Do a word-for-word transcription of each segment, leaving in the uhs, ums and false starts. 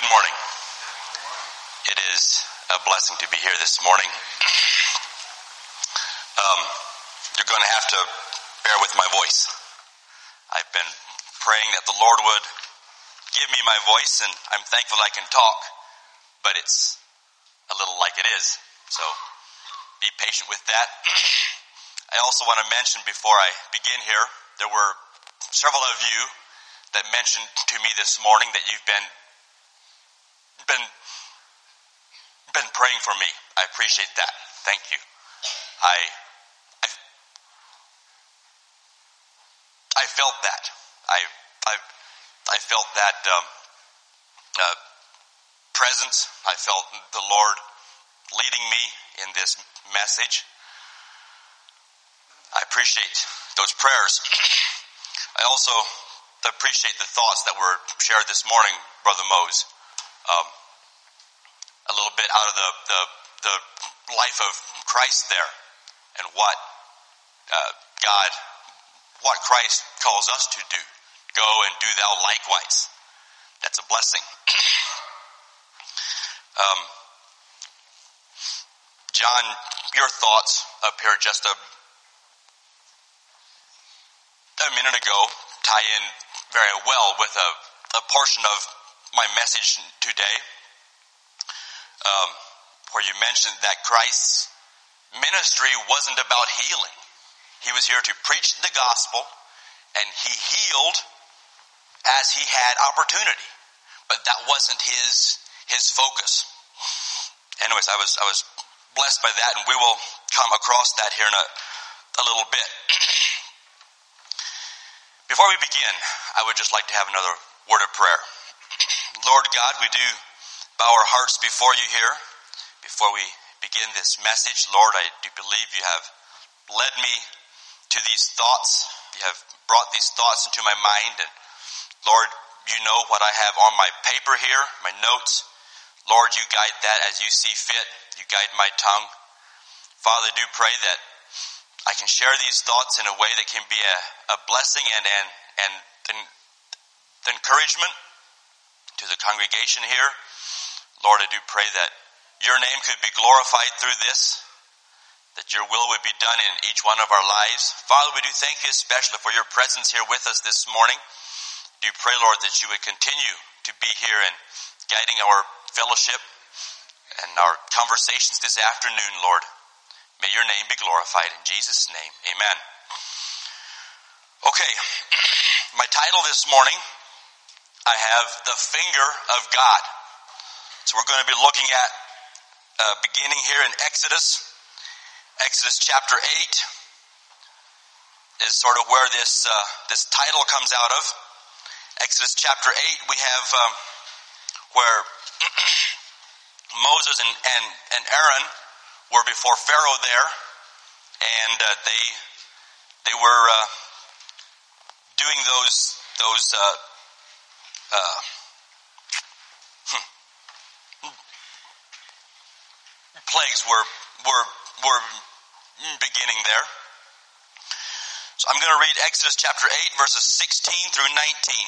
Good morning. It is a blessing to be here this morning. Um, you're going to have to bear with my voice. I've been praying that the Lord would give me my voice, and I'm thankful I can talk, but it's a little like it is, so be patient with that. I also want to mention before I begin here, there were several of you that mentioned to me this morning that you've been been been praying for me. I appreciate that. Thank you. I I, I felt that. I I I felt that um, uh, presence. I felt the Lord leading me in this message. I appreciate those prayers. I also appreciate the thoughts that were shared this morning, Brother Mose. Um, a little bit out of the, the, the life of Christ there, and what uh, God, what Christ calls us to do. Go and do thou likewise. That's a blessing. um, John, your thoughts up here just a a minute ago tie in very well with a, a portion of my message today, um, where you mentioned that Christ's ministry wasn't about healing. He was here to preach the gospel, and he healed as he had opportunity, but that wasn't his his focus. Anyways, I was I was blessed by that, and we will come across that here in a, a little bit. Before we begin, I would just like to have another word of prayer. Lord God, we do bow our hearts before you here. Before we begin this message, Lord, I do believe you have led me to these thoughts. You have brought these thoughts into my mind. And Lord, you know what I have on my paper here, my notes. Lord, you guide that as you see fit. You guide my tongue. Father, I do pray that I can share these thoughts in a way that can be a, a blessing and, and, and an, the encouragement to the congregation here. Lord, I do pray that your name could be glorified through this, that your will would be done in each one of our lives. Father, we do thank you especially for your presence here with us this morning. Do pray, Lord, that you would continue to be here and guiding our fellowship and our conversations this afternoon, Lord. May your name be glorified in Jesus' name. Amen. Okay, my title this morning, I have The Finger of God. So we're going to be looking at, uh, beginning here in Exodus. Exodus chapter eight is sort of where this uh, this title comes out of. Exodus chapter eight, we have um, where Moses and, and, and Aaron were before Pharaoh there, and uh, they they were uh, doing those those uh, uh, hmm, plagues were were were beginning there. So I'm going to read Exodus chapter eight, verses sixteen through nineteen.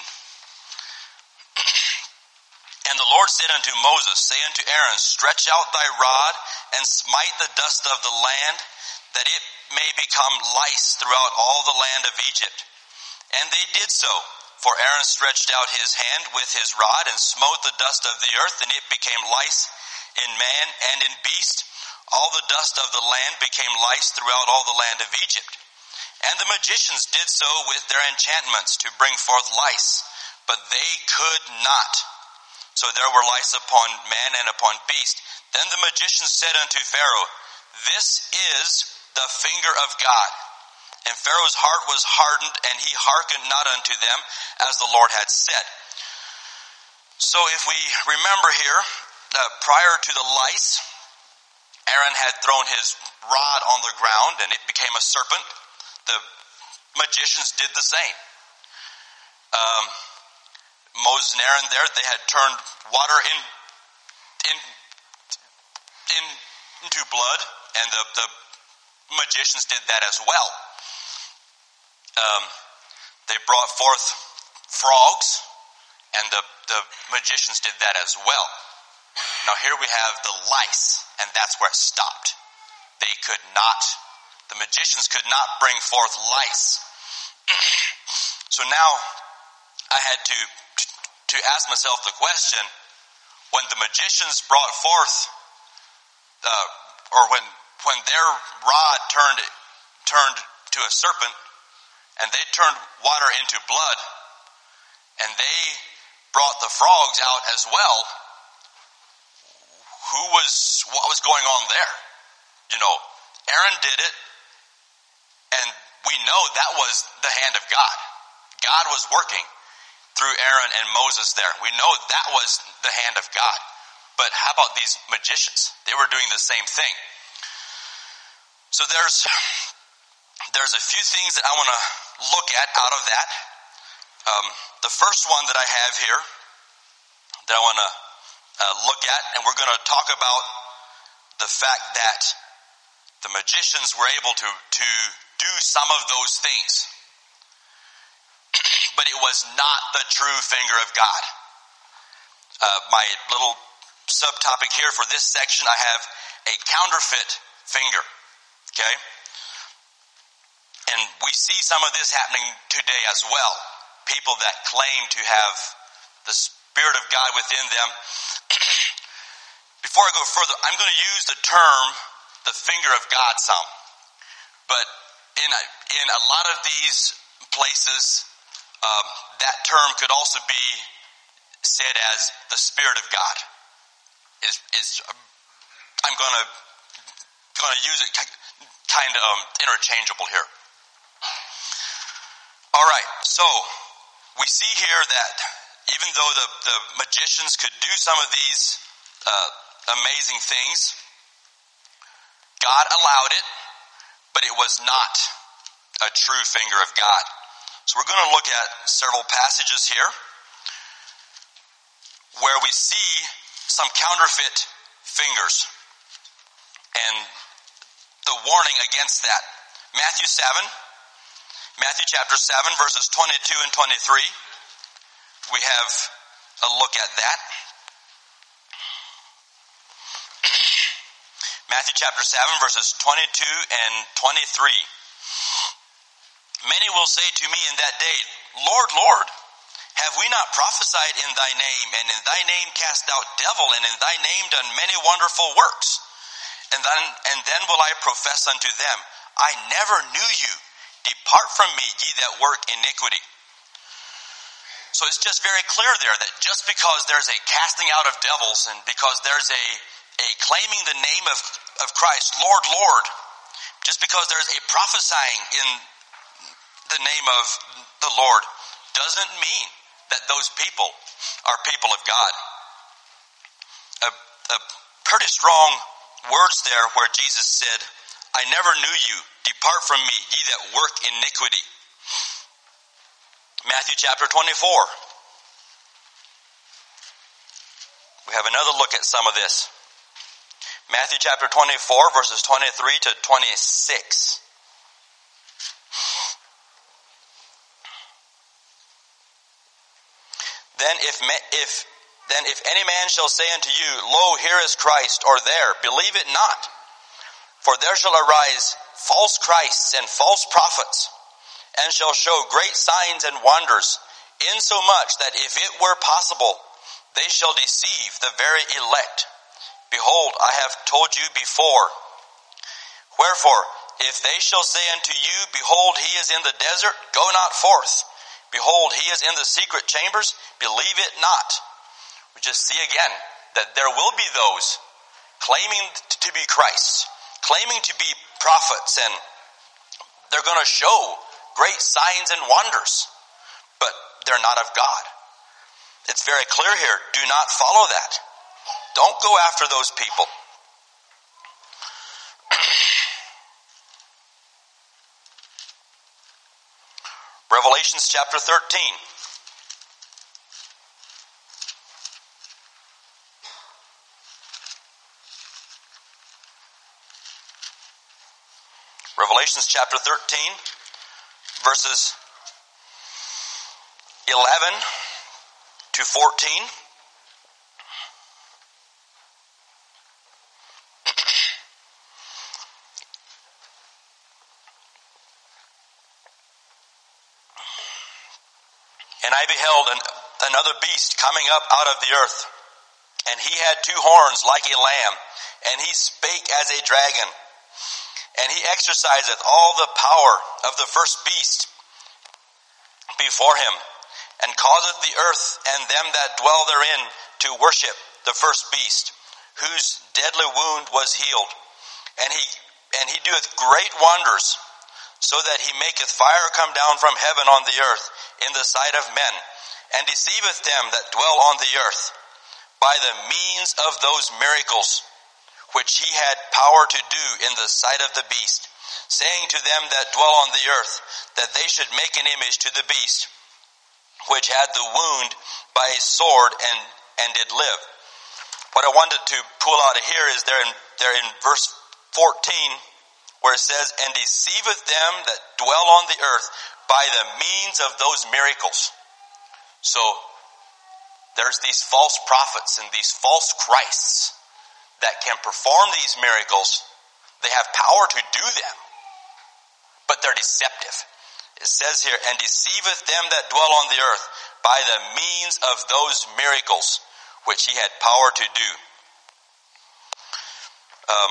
And the Lord said unto Moses, say unto Aaron, stretch out thy rod and smite the dust of the land, that it may become lice throughout all the land of Egypt. And they did so, for Aaron stretched out his hand with his rod and smote the dust of the earth, and it became lice in man and in beast. All the dust of the land became lice throughout all the land of Egypt. And the magicians did so with their enchantments to bring forth lice, but they could not. So there were lice upon man and upon beast. Then the magicians said unto Pharaoh, this is the finger of God. And Pharaoh's heart was hardened, and he hearkened not unto them, as the Lord had said. So if we remember here, uh, prior to the lice, Aaron had thrown his rod on the ground, and it became a serpent. The magicians did the same. Um... Moses and Aaron there, they had turned water in, in, in into blood, and the, the magicians did that as well. Um, they brought forth frogs and the, the magicians did that as well. Now here we have the lice, and that's where it stopped. They could not, the magicians could not bring forth lice. So now I had to, to to ask myself the question, when the magicians brought forth, uh, or when when their rod turned turned to a serpent, and they turned water into blood, and they brought the frogs out as well, who was, what was going on there? You know, Aaron did it, and we know that was the hand of God. God was working through Aaron and Moses there. We know that was the hand of God. But how about these magicians? They were doing the same thing. So there's there's a few things that I want to look at out of that. Um, the first one that I have here that I want to uh, look at, and we're going to talk about the fact that the magicians were able to, to do some of those things. But it was not the true finger of God. Uh, my little subtopic here for this section, I have a counterfeit finger. Okay? And we see some of this happening today as well. People that claim to have the Spirit of God within them. Before I go further, I'm going to use the term the finger of God some. But in a, in a lot of these places, um, that term could also be said as the Spirit of God. Is is I'm going to going to use it kind of um, interchangeable here. All right, so we see here that even though the, the magicians could do some of these uh, amazing things, God allowed it, but it was not a true finger of God. So we're going to look at several passages here where we see some counterfeit fingers and the warning against that. Matthew seven, Matthew chapter seven, verses twenty-two and twenty-three. We have a look at that. Matthew chapter seven, verses twenty-two and twenty-three. Many will say to me in that day, Lord, Lord, have we not prophesied in thy name, and in thy name cast out devil, and in thy name done many wonderful works? And then, and then will I profess unto them, I never knew you. Depart from me, ye that work iniquity. So it's just very clear there that just because there's a casting out of devils, and because there's a, a claiming the name of, of Christ, Lord, Lord, just because there's a prophesying in the name of the Lord, doesn't mean that those people are people of God. A, a pretty strong words there where Jesus said, I never knew you. Depart from me, ye that work iniquity. Matthew chapter twenty-four. We have another look at some of this. Matthew chapter twenty-four, verses twenty-three to twenty-six. Then if, if then if any man shall say unto you, Lo, here is Christ, or there, believe it not. For there shall arise false Christs and false prophets, and shall show great signs and wonders, insomuch that if it were possible, they shall deceive the very elect. Behold, I have told you before. Wherefore, if they shall say unto you, Behold, he is in the desert, go not forth. Behold, he is in the secret chambers, believe it not. We just see again that there will be those claiming to be Christ, claiming to be prophets, and they're going to show great signs and wonders, but they're not of God. It's very clear here. Do not follow that. Don't go after those people. Revelations chapter thirteen. Revelations chapter thirteen, verses eleven to fourteen. And I beheld an, another beast coming up out of the earth, and he had two horns like a lamb, and he spake as a dragon. And he exerciseth all the power of the first beast before him, and causeth the earth and them that dwell therein to worship the first beast, whose deadly wound was healed. And he and he doeth great wonders, so that he maketh fire come down from heaven on the earth in the sight of men, and deceiveth them that dwell on the earth by the means of those miracles which he had power to do in the sight of the beast, saying to them that dwell on the earth that they should make an image to the beast, which had the wound by a sword and, and did live. What I wanted to pull out of here is there in, there in verse fourteen, where it says, and deceiveth them that dwell on the earth by the means of those miracles. So, there's these false prophets and these false Christs that can perform these miracles. They have power to do them, but they're deceptive. It says here, and deceiveth them that dwell on the earth by the means of those miracles which he had power to do. Um,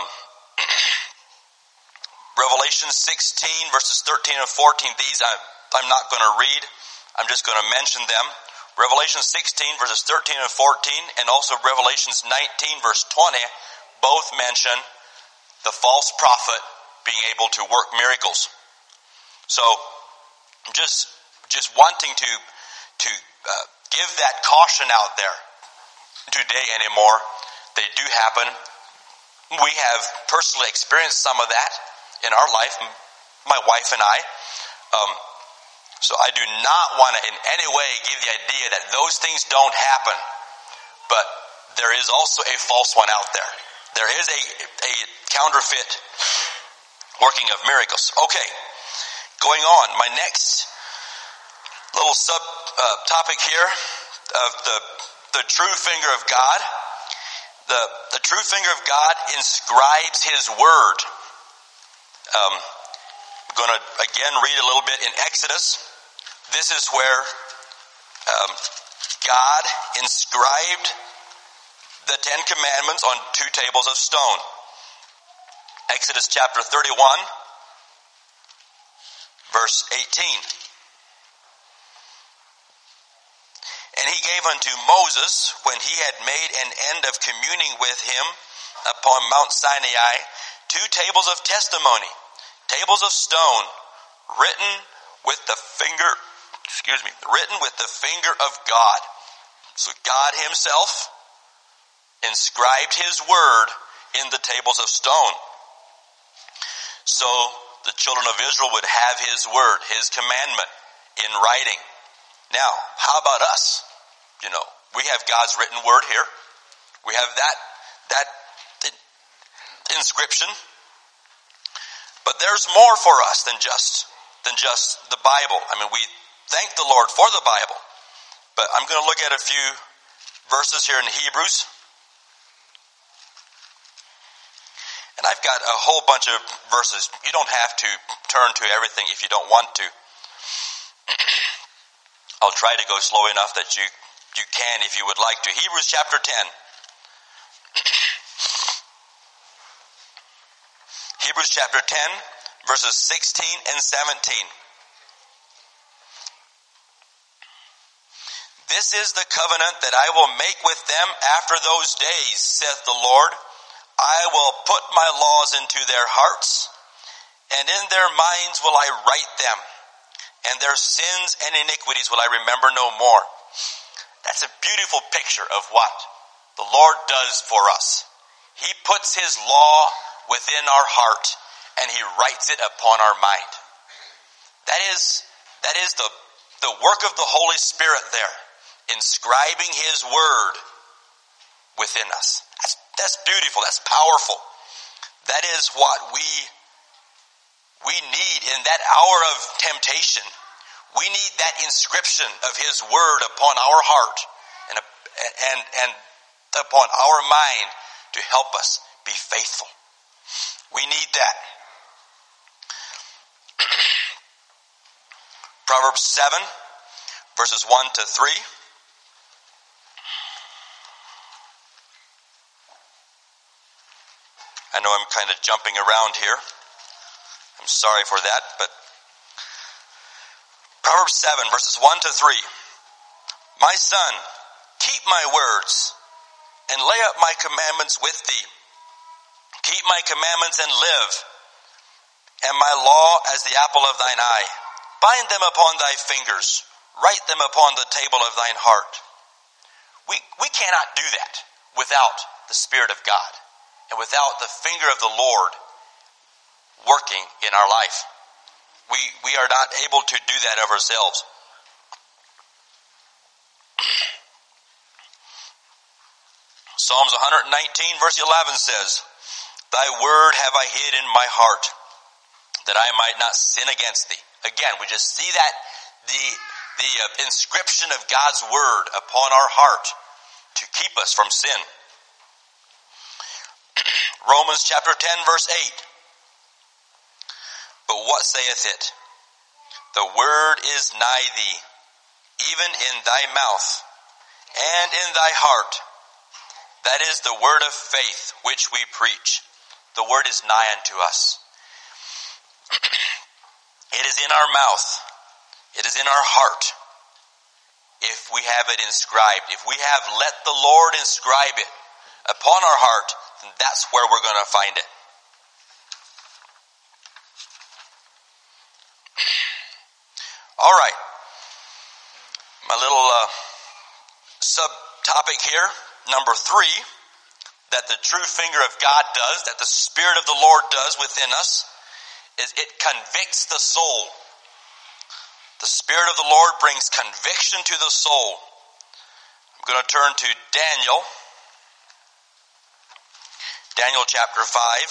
Revelation sixteen, verses thirteen and fourteen. These I, I'm not going to read. I'm just going to mention them. Revelation sixteen, verses thirteen and fourteen, and also Revelations nineteen, verse twenty, both mention the false prophet being able to work miracles. So, just just wanting to to uh, give that caution out there today anymore. They do happen. We have personally experienced some of that in our life, my wife and I. Um, so I do not want to in any way give the idea that those things don't happen. But there is also a false one out there. There is a, a counterfeit working of miracles. Okay, going on. My next little sub uh, topic here of the the true finger of God. The the true finger of God inscribes His word. Um, I'm going to again read a little bit in Exodus. This is where um, God inscribed the Ten Commandments on two tables of stone. Exodus chapter thirty-one, verse eighteen. And he gave unto Moses, when he had made an end of communing with him upon Mount Sinai, two tables of testimony, tables of stone, written with the finger, excuse me, written with the finger of God. So God himself inscribed his word in the tables of stone. So the children of Israel would have his word, his commandment in writing. Now, how about us? You know, we have God's written word here. We have that, that inscription. But there's more for us than just, than just the Bible. I mean, we thank the Lord for the Bible. But I'm going to look at a few verses here in Hebrews. And I've got a whole bunch of verses. You don't have to turn to everything if you don't want to. I'll try to go slow enough that you, you can if you would like to. Hebrews chapter ten. Hebrews chapter ten, verses sixteen and seventeen. This is the covenant that I will make with them after those days, saith the Lord. I will put my laws into their hearts, and in their minds will I write them, and their sins and iniquities will I remember no more. That's a beautiful picture of what the Lord does for us. He puts his law within our heart, and he writes it upon our mind. That is, that is the, the work of the Holy Spirit there, inscribing his word within us. That's, that's beautiful. That's powerful. That is what we, we need in that hour of temptation. We need that inscription of his word upon our heart and, and upon our mind to help us be faithful. We need that. Proverbs seven, verses one to three. I know I'm kind of jumping around here. I'm sorry for that, but Proverbs seven, verses one to three. My son, keep my words and lay up my commandments with thee. Keep my commandments and live, and my law as the apple of thine eye. Bind them upon thy fingers, write them upon the table of thine heart. We, we cannot do that without the Spirit of God and without the finger of the Lord working in our life. We, we are not able to do that of ourselves. Psalms one nineteen verse eleven says, Thy word have I hid in my heart, that I might not sin against thee. Again, we just see that the, the uh, inscription of God's word upon our heart to keep us from sin. Romans chapter ten verse eight. But what saith it? The word is nigh thee, even in thy mouth and in thy heart. That is the word of faith which we preach. The word is nigh unto us. It is in our mouth. It is in our heart. If we have it inscribed, if we have let the Lord inscribe it upon our heart, then that's where we're going to find it. All right. My little uh, subtopic here, number three, that the true finger of God does, that the Spirit of the Lord does within us, is it convicts the soul. The Spirit of the Lord brings conviction to the soul. I'm going to turn to Daniel. Daniel chapter five.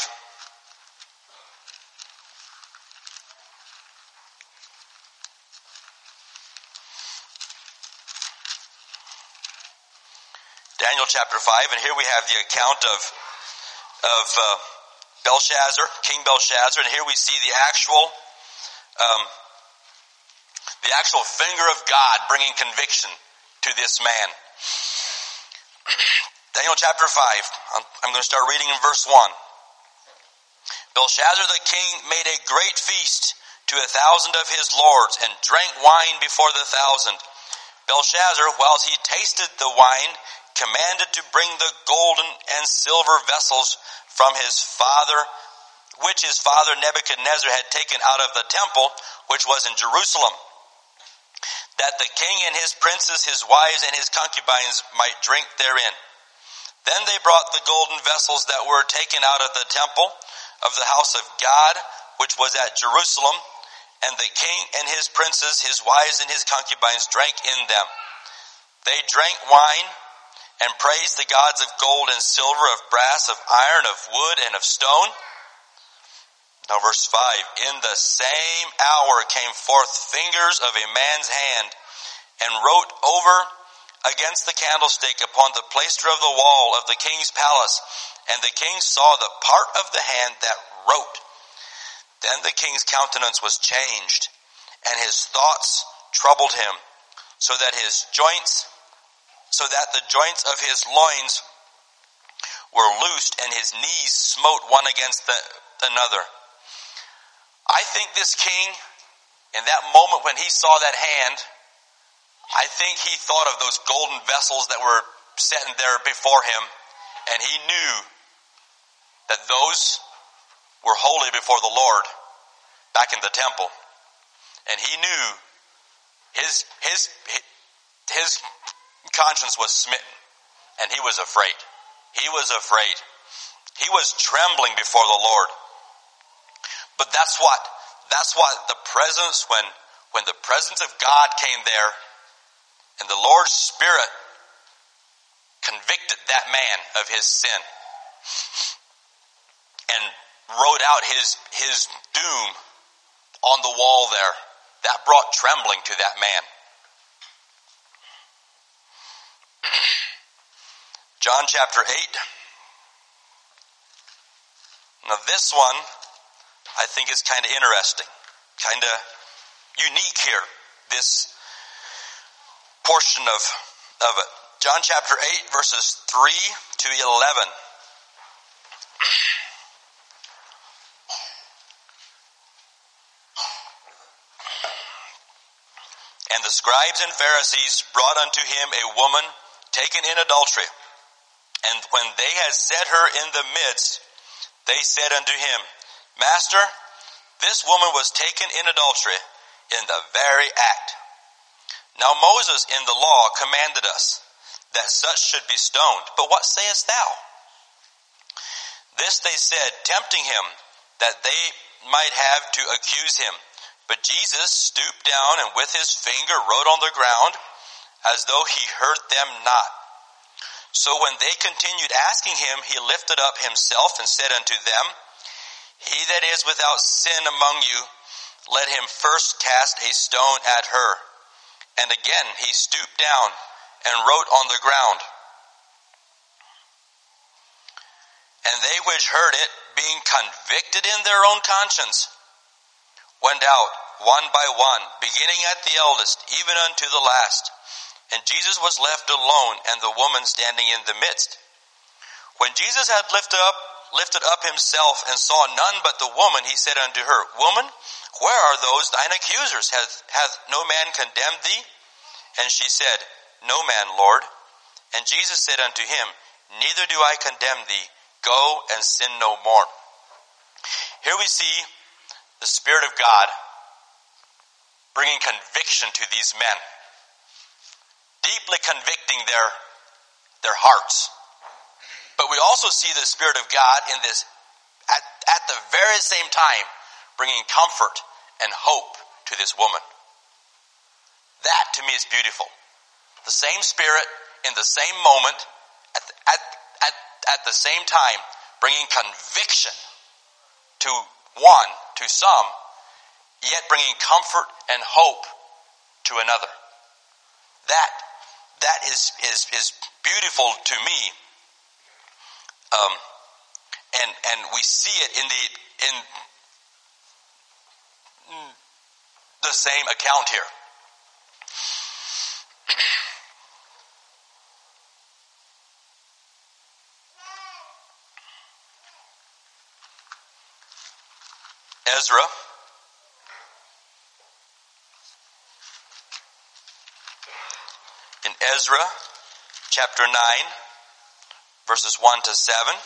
Daniel chapter five, and here we have the account of of uh, Belshazzar, King Belshazzar, and here we see the actual um, the actual finger of God bringing conviction to this man. Daniel chapter five, I'm, I'm going to start reading in verse one. Belshazzar the king made a great feast to a thousand of his lords, and drank wine before the thousand. Belshazzar, whilst he tasted the wine, commanded to bring the golden and silver vessels from his father, which his father Nebuchadnezzar had taken out of the temple, which was in Jerusalem, that the king and his princes, his wives, and his concubines might drink therein. Then they brought the golden vessels that were taken out of the temple of the house of God, which was at Jerusalem, and the king and his princes, his wives, and his concubines drank in them. They drank wine and praised the gods of gold and silver, of brass, of iron, of wood, and of stone. Now verse five, in the same hour came forth fingers of a man's hand, and wrote over against the candlestick upon the plaister of the wall of the king's palace. And the king saw the part of the hand that wrote. Then the king's countenance was changed, and his thoughts troubled him, so that his joints so that the joints of his loins were loosed, and his knees smote one against the, another. I think this king, in that moment when he saw that hand, I think he thought of those golden vessels that were set there before him, and he knew that those were holy before the Lord back in the temple. And he knew his his his conscience was smitten, and he was afraid. He was afraid. He was trembling before the Lord. But that's what, that's what the presence, when, when the presence of God came there, and the Lord's Spirit convicted that man of his sin, and wrote out his, his doom on the wall there, that brought trembling to that man. John chapter eight. Now this one, I think is kind of interesting, kind of unique here, this portion of, of it. John chapter eight, verses three to eleven. And the scribes and Pharisees brought unto him a woman taken in adultery. And when they had set her in the midst, they said unto him, Master, this woman was taken in adultery in the very act. Now Moses in the law commanded us that such should be stoned. But what sayest thou? This they said, tempting him, that they might have to accuse him. But Jesus stooped down and with his finger wrote on the ground, as though he heard them not. So when they continued asking him, he lifted up himself and said unto them, He that is without sin among you, let him first cast a stone at her. And again he stooped down and wrote on the ground. And they which heard it, being convicted in their own conscience, went out one by one, beginning at the eldest, even unto the last. And Jesus was left alone, and the woman standing in the midst. When Jesus had lifted up, lifted up himself, and saw none but the woman, he said unto her, Woman, where are those thine accusers? Hath, hath no man condemned thee? And she said, No man, Lord. And Jesus said unto him, Neither do I condemn thee. Go and sin no more. Here we see the Spirit of God bringing conviction to these men, deeply convicting their, their hearts. But we also see the Spirit of God in this, at, at the very same time, bringing comfort and hope to this woman. That to me is beautiful. The same Spirit in the same moment, at the, at, at, at the same time, bringing conviction to one, to some, yet bringing comfort and hope to another. That that is is is beautiful to me. Um, and and we see it in the in the same account here. Ezra in Ezra chapter nine, verses one to seven.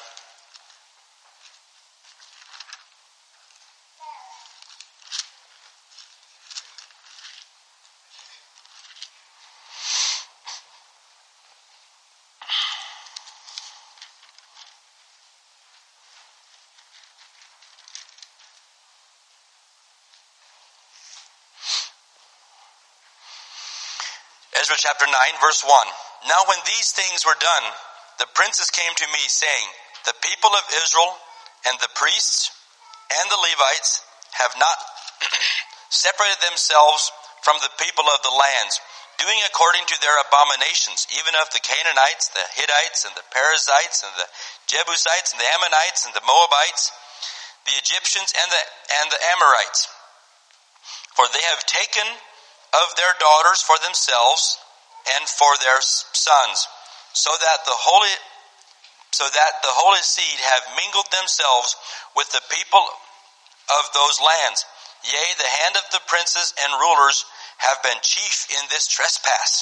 Ezra chapter nine, verse one. Now when these things were done, the princes came to me, saying, The people of Israel and the priests and the Levites have not separated themselves from the people of the lands, doing according to their abominations, even of the Canaanites, the Hittites, and the Perizzites, and the Jebusites, and the Ammonites, and the Moabites, the Egyptians, and the, and the Amorites. For they have taken of their daughters for themselves and for their sons, so that the holy so that the holy seed have mingled themselves with the people of those lands. Yea, the hand of the princes and rulers have been chief in this trespass.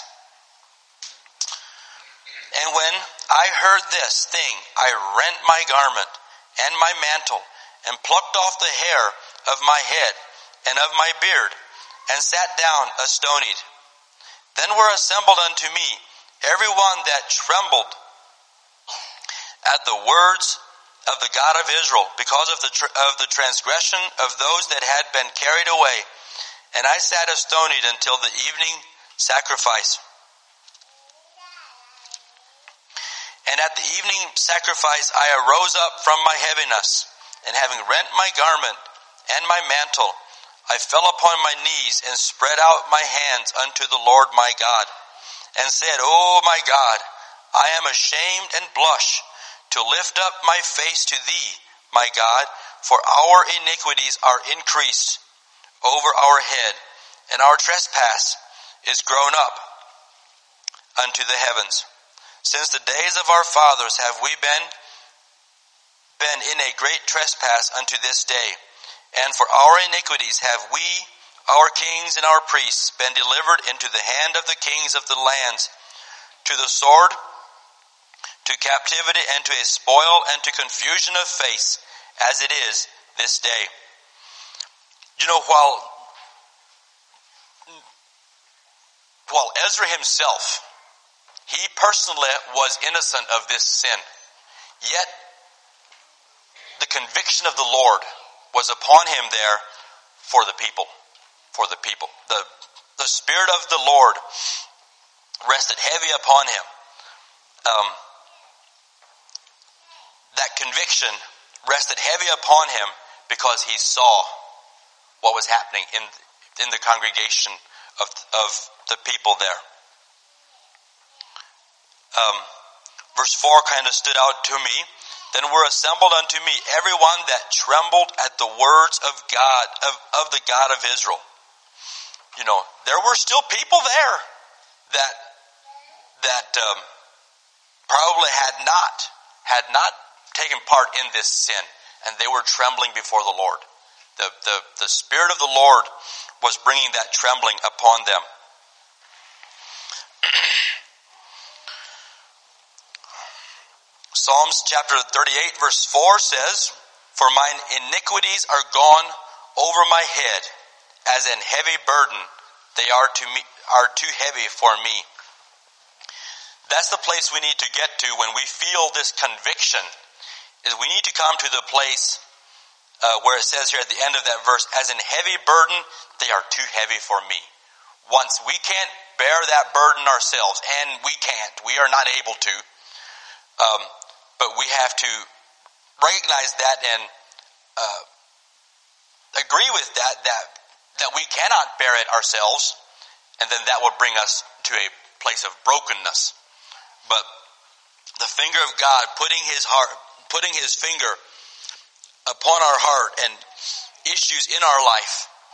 And when I heard this thing, I rent my garment and my mantle, and plucked off the hair of my head and of my beard, and sat down astonied. Then were assembled unto me every one that trembled at the words of the God of Israel, because of the tr- of the transgression of those that had been carried away. And I sat astonied until the evening sacrifice. And at the evening sacrifice I arose up from my heaviness, and having rent my garment and my mantle, I fell upon my knees and spread out my hands unto the Lord my God, and said, O my God, I am ashamed and blush to lift up my face to thee, my God, for our iniquities are increased over our head, and our trespass is grown up unto the heavens. Since the days of our fathers have we been, been in a great trespass unto this day, and for our iniquities have we, our kings and our priests, been delivered into the hand of the kings of the lands, to the sword, to captivity, and to a spoil, and to confusion of face, as it is this day. You know, while, while Ezra himself, he personally was innocent of this sin, yet the conviction of the Lord was upon him there for the people. For the people. The, the Spirit of the Lord rested heavy upon him. Um, that conviction rested heavy upon him because he saw what was happening in, in the congregation of, of the people there. Um, verse four kind of stood out to me. Then were assembled unto me everyone that trembled at the words of God, of, of the God of Israel. You know, there were still people there that that um, probably had not had not taken part in this sin, and they were trembling before the Lord. The the the Spirit of the Lord was bringing that trembling upon them. Psalms chapter thirty-eight verse four says, "For mine iniquities are gone over my head, as an heavy burden, they are to me are too heavy for me." That's the place we need to get to when we feel this conviction, is we need to come to the place uh, where it says here at the end of that verse, "As an heavy burden, they are too heavy for me." Once we can't bear that burden ourselves, and we can't, we are not able to, um, but we have to recognize that and uh, agree with that, that that we cannot bear it ourselves, and then that will bring us to a place of brokenness. But the finger of God putting his heart, putting his finger upon our heart and issues in our life.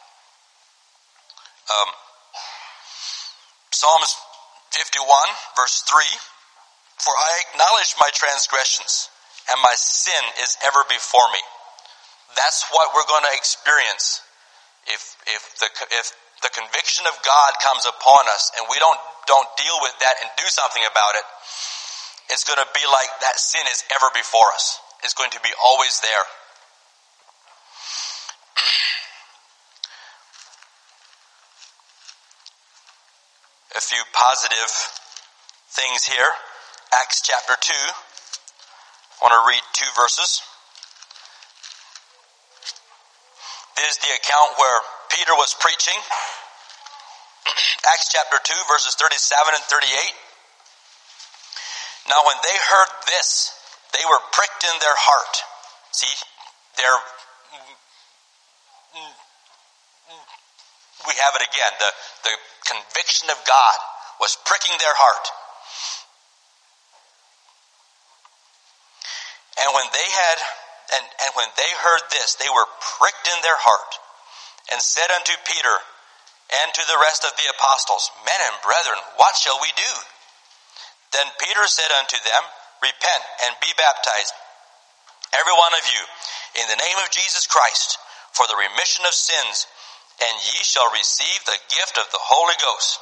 Um, Psalms fifty-one verse three, "For I acknowledge my transgressions, and my sin is ever before me." That's what we're going to experience if if the if the conviction of God comes upon us and we don't don't deal with that and do something about it. It's going to be like that sin is ever before us. It's going to be always there. A few positive things here. Acts chapter two. I want to read two verses. This is the account where Peter was preaching. Acts chapter two, verses thirty-seven and thirty-eight. "Now when they heard this, they were pricked in their heart." See, they're, we have it again. The, the conviction of God was pricking their heart. And when they had, and, and when they heard this, they were pricked in their heart, and said unto Peter and to the rest of the apostles, "Men and brethren, what shall we do?" Then Peter said unto them, "Repent and be baptized, every one of you, in the name of Jesus Christ, for the remission of sins, and ye shall receive the gift of the Holy Ghost.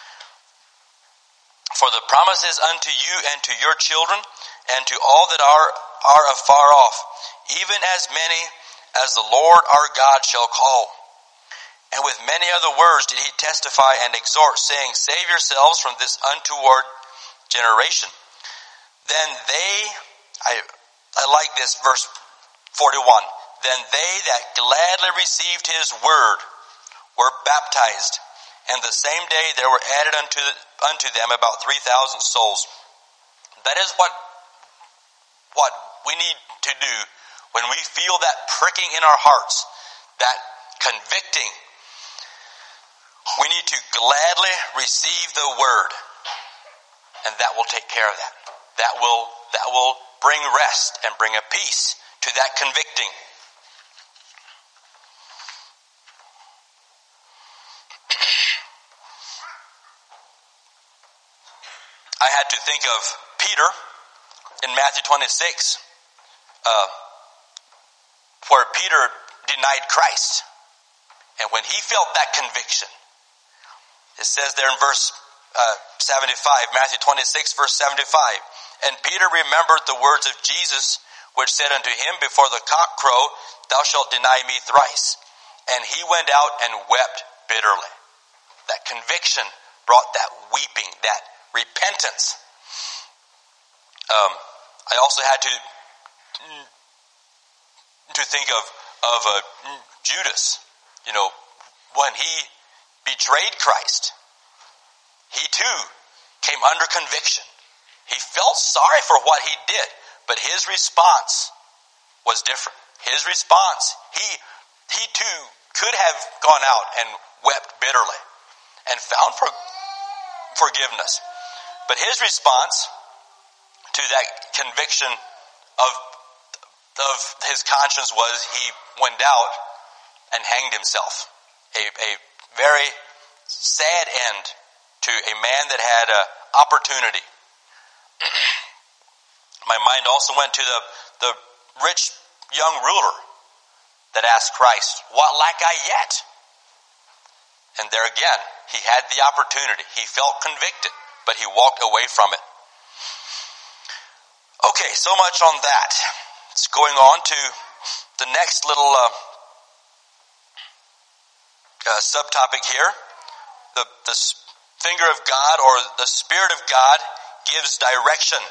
For the promise is unto you and to your children, and to all that are, are afar off, even as many as the Lord our God shall call." And with many other words did he testify and exhort, saying, "Save yourselves from this untoward generation." Then they, I, I like this, verse forty-one. "Then they that gladly received his word were baptized, and the same day there were added unto, unto them about three thousand souls." That is what, what we need to do when we feel that pricking in our hearts, that convicting. We need to gladly receive the word, and that will take care of that. that will, that will bring rest and bring a peace to that convicting. I had to think of Peter in Matthew twenty-six, uh, where Peter denied Christ. And when he felt that conviction, it says there in verse uh, seventy-five, Matthew twenty-six, verse seventy-five, and Peter remembered the words of Jesus, which said unto him, before the cock crow, thou shalt deny me thrice. And he went out and wept bitterly. That conviction brought that weeping, that repentance. Um, I also had to to think of of uh, Judas. You know, when he betrayed Christ, he too came under conviction. He felt sorry for what he did, but his response was different. His response, he he too could have gone out and wept bitterly and found for, forgiveness. But his response to that conviction of, of his conscience was he went out and hanged himself. A, a very sad end to a man that had an opportunity. My mind also went to the, the rich young ruler that asked Christ, what lack I yet? And there again, he had the opportunity. He felt convicted, but he walked away from it. Okay, so much on that. It's going on to the next little uh, uh, subtopic here. The, the finger of God, or the Spirit of God, gives direction.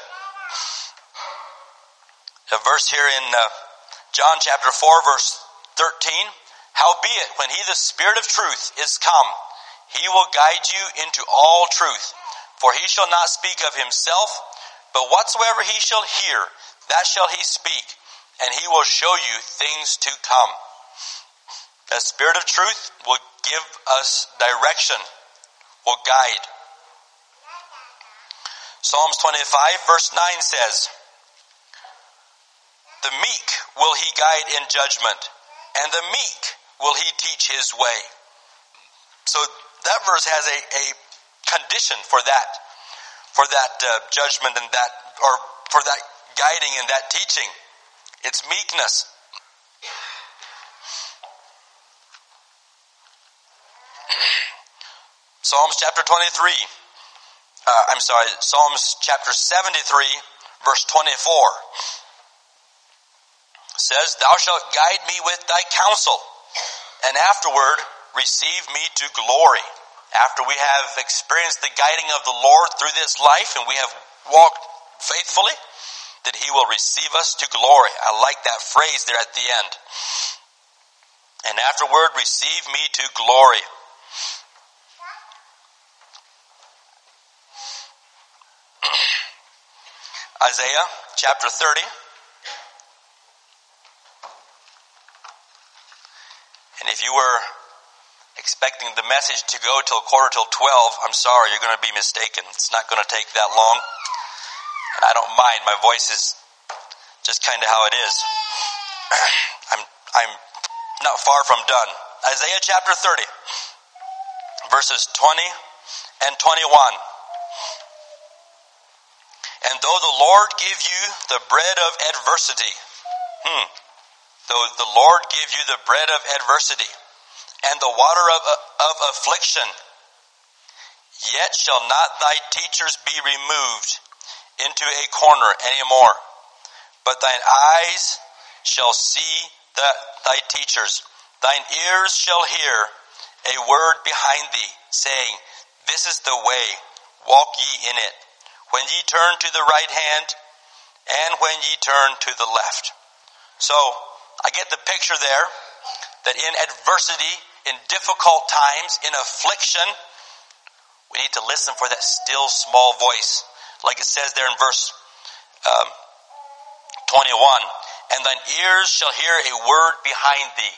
A verse here in uh, John chapter four, verse thirteen. Howbeit, when he, the Spirit of truth, is come, he will guide you into all truth. For he shall not speak of himself, but whatsoever he shall hear, that shall he speak, and he will show you things to come. The Spirit of truth will give us direction, will guide. Psalms twenty-five, verse nine says, the meek will he guide in judgment, and the meek will he teach his way. So that verse has a, a condition for that, for that uh, judgment and that, or for that guiding and that teaching. It's meekness. Psalms chapter twenty-three, uh, I'm sorry, Psalms chapter seventy-three, verse twenty-four says, thou shalt guide me with thy counsel, and afterward receive me to glory. After we have experienced the guiding of the Lord through this life and we have walked faithfully, that he will receive us to glory. I like that phrase there at the end. And afterward receive me to glory. Isaiah chapter thirty. And if you were expecting the message to go till quarter till twelve, I'm sorry, you're going to be mistaken. It's not going to take that long. And I don't mind. My voice is just kind of how it is. I'm I'm not far from done. Isaiah chapter thirty, verses twenty and twenty-one. And though the Lord give you the bread of adversity, hmm, though the Lord give you the bread of adversity and the water of, of affliction, yet shall not thy teachers be removed into a corner any more, but thine eyes shall see the, thy teachers. Thine ears shall hear a word behind thee, saying, this is the way, walk ye in it. When ye turn to the right hand, and when ye turn to the left. So, I get the picture there, that in adversity, in difficult times, in affliction, we need to listen for that still small voice. Like it says there in verse um, twenty-one, and thine ears shall hear a word behind thee,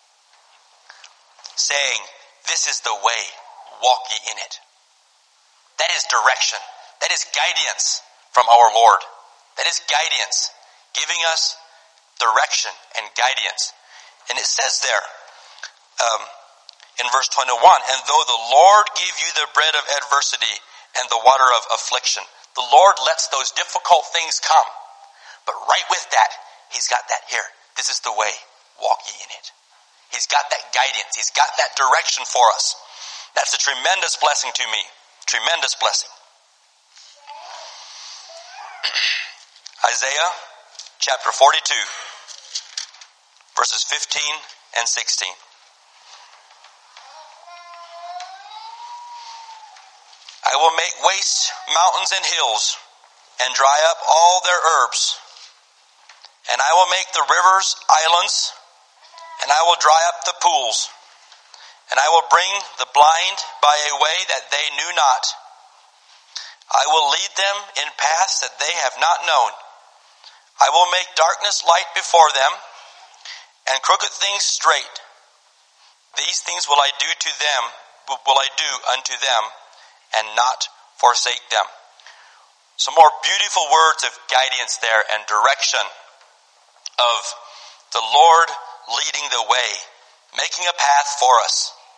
saying, this is the way, walk ye in it. That is direction. That is guidance. from our Lord. That is guidance, giving us direction and guidance. And it says there um, in verse twenty-one, and though the Lord give you the bread of adversity and the water of affliction, the Lord lets those difficult things come. But right with that, he's got that here. This is the way. Walk ye in it. He's got that guidance. He's got that direction for us. That's a tremendous blessing to me. Tremendous blessing. Isaiah chapter forty-two, verses fifteen and sixteen. I will make waste mountains and hills and dry up all their herbs. And I will make the rivers islands, and I will dry up the pools. And I will bring the blind by a way that they knew not. I will lead them in paths that they have not known. I will make darkness light before them, and crooked things straight. These things will I do to them, will I do unto them, and not forsake them. Some more beautiful words of guidance there and direction of the Lord leading the way, making a path for us.